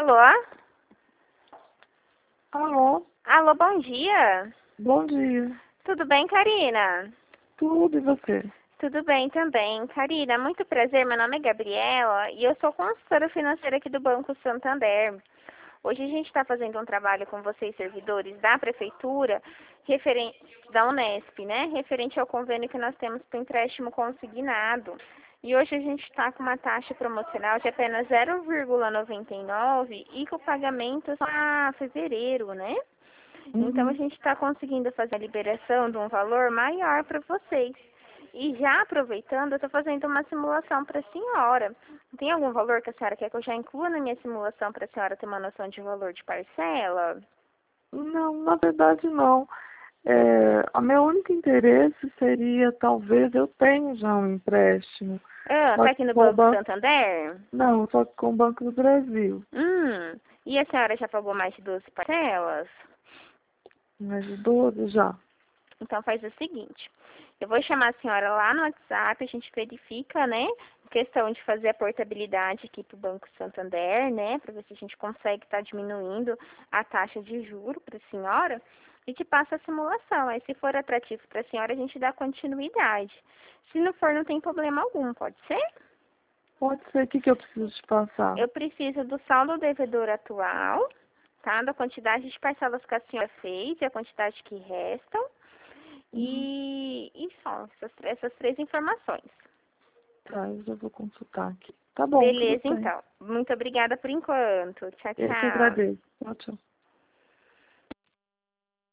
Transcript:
Alô? Alô, Alô, bom dia. bom dia. Tudo bem, Karina? Tudo e você? Tudo bem também. Karina, muito prazer. Meu nome é Gabriela e eu sou consultora financeira aqui do Banco Santander. Hoje a gente está fazendo um trabalho com vocês, servidores da Prefeitura, referente da Unesp, né? Referente ao convênio que nós temos para o empréstimo consignado. E hoje a gente está com uma taxa promocional de apenas 0,99 e com o pagamento só a fevereiro, né? Então a Uhum. gente está conseguindo fazer a liberação de um valor maior para vocês. E já aproveitando, eu estou fazendo uma simulação para a senhora. Tem algum valor que a senhora quer que eu já inclua na minha simulação para a senhora ter uma noção de valor de parcela? Não, na verdade não. O meu único interesse seria, talvez, eu tenho já um empréstimo. Ah, Só tá que aqui no com o Banco banco. Santander? Não, só que com o Banco do Brasil. E a senhora já pagou mais de 12 parcelas? Mais de 12 já. Então faz o seguinte, eu vou chamar a senhora lá no WhatsApp, a gente verifica, né, questão de fazer a portabilidade aqui para o Banco Santander, né, para ver se a gente consegue estar diminuindo a taxa de juro para a senhora e te passa a simulação. Aí se for atrativo para a senhora, a gente dá continuidade. Se não for, não tem problema algum, pode ser? Pode ser. O que eu preciso te passar? Eu preciso do saldo devedor atual, tá, da quantidade de parcelas que a senhora fez e a quantidade que restam. Uhum. E só essas três informações. Tá, eu já vou consultar aqui. Tá bom, tudo Beleza, bem. então. Muito obrigada por enquanto. Tchau, Eu que tchau. agradeço. Tchau, tchau.